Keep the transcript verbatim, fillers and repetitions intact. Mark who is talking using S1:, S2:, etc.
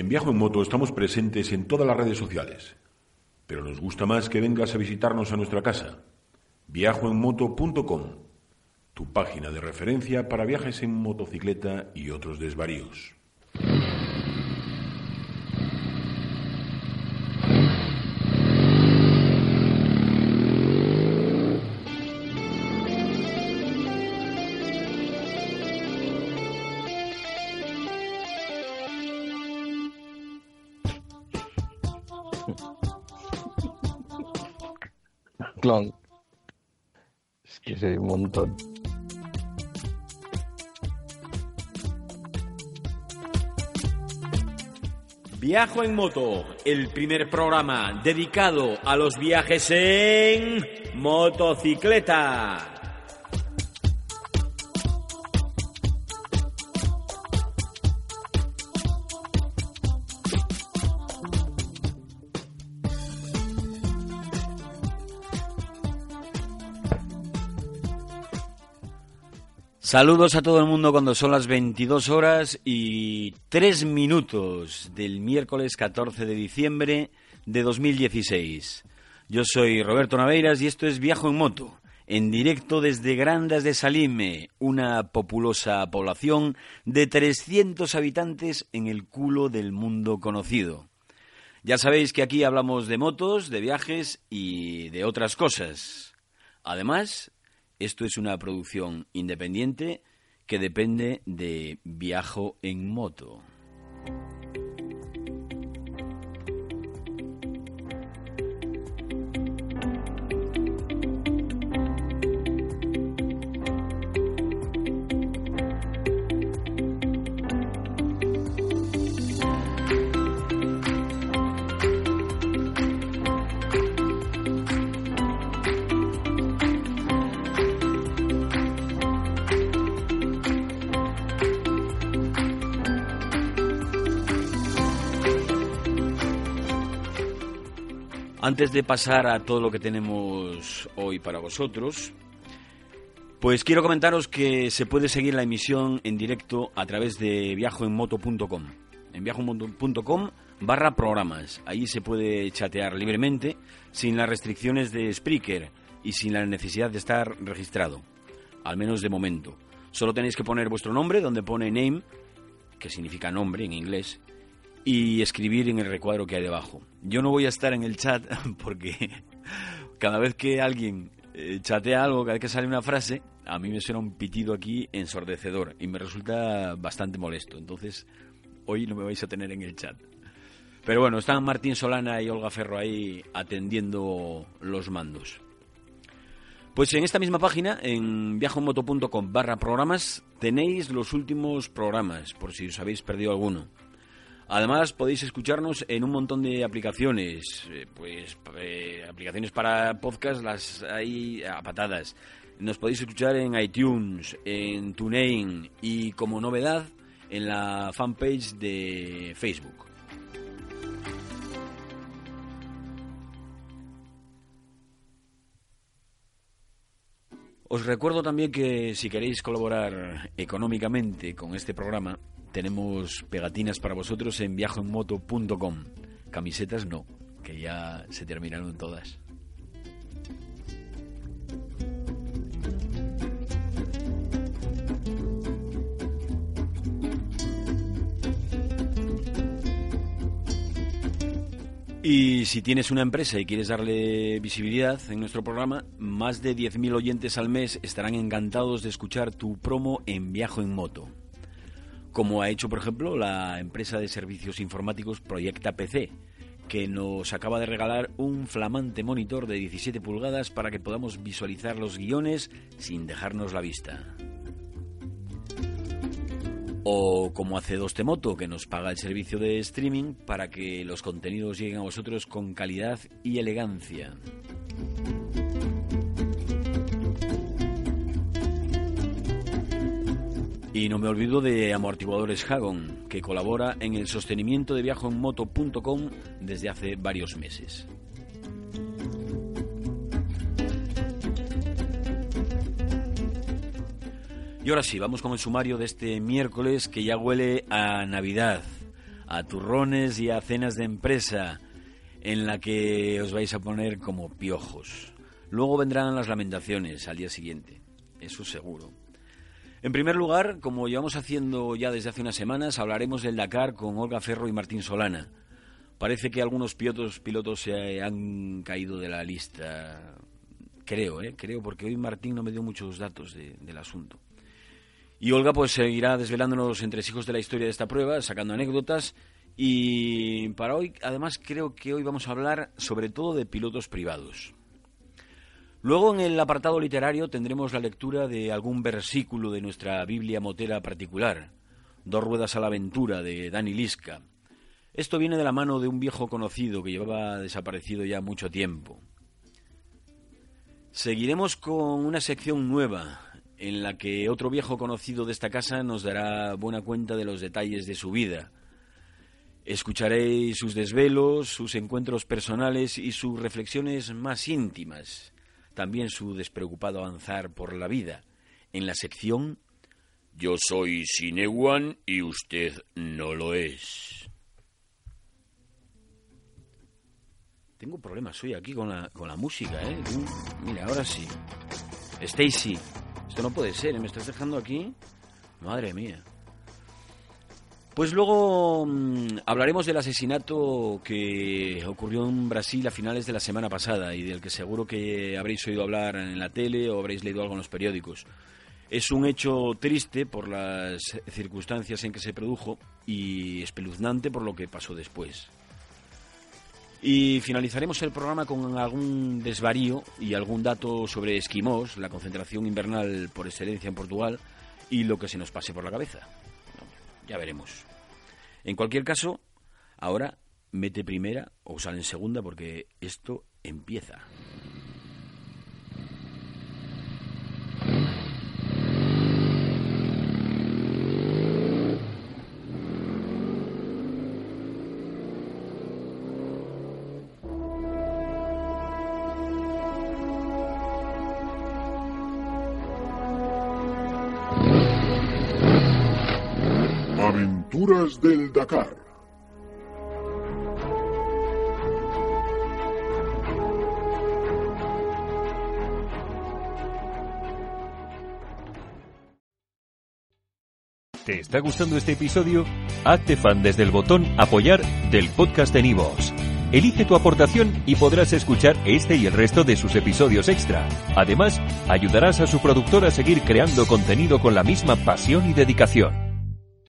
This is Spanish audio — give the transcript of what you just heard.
S1: En Viajo en Moto estamos presentes en todas las redes sociales, pero nos gusta más que vengas a visitarnos a nuestra casa, viajo en moto punto com, tu página de referencia para viajes en motocicleta y otros desvaríos.
S2: Clon. Es que sé un montón.
S3: Viajo en Moto, el primer programa dedicado a los viajes en motocicleta. Saludos a todo el mundo cuando son las veintidós horas y tres minutos del miércoles catorce de diciembre de dos mil dieciséis. Yo soy Roberto Naveiras y esto es Viajo en Moto, en directo desde Grandas de Salime, una populosa población de trescientos habitantes en el culo del mundo conocido. Ya sabéis que aquí hablamos de motos, de viajes y de otras cosas. Además, esto es una producción independiente que depende de Viajo en Moto. Antes de pasar a todo lo que tenemos hoy para vosotros, pues quiero comentaros que se puede seguir la emisión en directo a través de viajo en moto punto com. En viajo en moto punto com barra programas. Ahí se puede chatear libremente, sin las restricciones de Spreaker y sin la necesidad de estar registrado, al menos de momento. Solo tenéis que poner vuestro nombre, donde pone name, que significa nombre en inglés, y escribir en el recuadro que hay debajo. Yo no voy a estar en el chat porque cada vez que alguien eh, chatea algo, cada vez que sale una frase, a mí me suena un pitido aquí ensordecedor y me resulta bastante molesto. Entonces, hoy no me vais a tener en el chat. Pero bueno, están Martín Solana y Olga Ferro ahí atendiendo los mandos. Pues en esta misma página, en viajo en moto punto com barra programas, tenéis los últimos programas, por si os habéis perdido alguno. Además, podéis escucharnos en un montón de aplicaciones, eh, pues eh, aplicaciones para podcast las hay a patadas. Nos podéis escuchar en iTunes, en TuneIn y, como novedad, en la fanpage de Facebook. Os recuerdo también que si queréis colaborar económicamente con este programa, tenemos pegatinas para vosotros en viajo en moto punto com. Camisetas no, que ya se terminaron todas. Y si tienes una empresa y quieres darle visibilidad en nuestro programa, más de diez mil oyentes al mes estarán encantados de escuchar tu promo en Viajo en Moto. Como ha hecho, por ejemplo, la empresa de servicios informáticos Proyecta P C, que nos acaba de regalar un flamante monitor de diecisiete pulgadas para que podamos visualizar los guiones sin dejarnos la vista. O como hace dos T Moto, que nos paga el servicio de streaming para que los contenidos lleguen a vosotros con calidad y elegancia. Y no me olvido de Amortiguadores Hagon, que colabora en el sostenimiento de viajo en moto punto com desde hace varios meses. Y ahora sí, vamos con el sumario de este miércoles, que ya huele a Navidad, a turrones y a cenas de empresa en la que os vais a poner como piojos. Luego vendrán las lamentaciones al día siguiente, eso seguro. En primer lugar, como llevamos haciendo ya desde hace unas semanas, hablaremos del Dakar con Olga Ferro y Martín Solana. Parece que algunos pilotos, pilotos se han caído de la lista. Creo, ¿eh? Creo, porque hoy Martín no me dio muchos datos de, del asunto. Y Olga pues seguirá desvelándonos los entresijos de la historia de esta prueba, sacando anécdotas. Y para hoy, además, creo que hoy vamos a hablar sobre todo de pilotos privados. Luego, en el apartado literario, tendremos la lectura de algún versículo de nuestra Biblia motera particular, Dos ruedas a la aventura, de Dani Lisca. Esto viene de la mano de un viejo conocido que llevaba desaparecido ya mucho tiempo. Seguiremos con una sección nueva, en la que otro viejo conocido de esta casa nos dará buena cuenta de los detalles de su vida. Escucharéis sus desvelos, sus encuentros personales y sus reflexiones más íntimas. También su despreocupado avanzar por la vida, en la sección Yo soy Sinewan y usted no lo es. Tengo problemas hoy aquí con la, con la música, ¿eh? Uh, mira, ahora sí. Stacy, esto no puede ser, ¿eh? ¿Me estás dejando aquí? Madre mía. Pues luego mmm, hablaremos del asesinato que ocurrió en Brasil a finales de la semana pasada y del que seguro que habréis oído hablar en la tele o habréis leído algo en los periódicos. Es un hecho triste por las circunstancias en que se produjo y espeluznante por lo que pasó después. Y finalizaremos el programa con algún desvarío y algún dato sobre esquimós, la concentración invernal por excelencia en Portugal, y lo que se nos pase por la cabeza. Ya veremos. En cualquier caso, ahora mete primera o sale en segunda porque esto empieza.
S4: Aventuras del Dakar.
S5: ¿Te está gustando este episodio? Hazte fan desde el botón Apoyar del podcast de Nivos. Elige tu aportación y podrás escuchar este y el resto de sus episodios extra. Además, ayudarás a su productor a seguir creando contenido con la misma pasión y dedicación.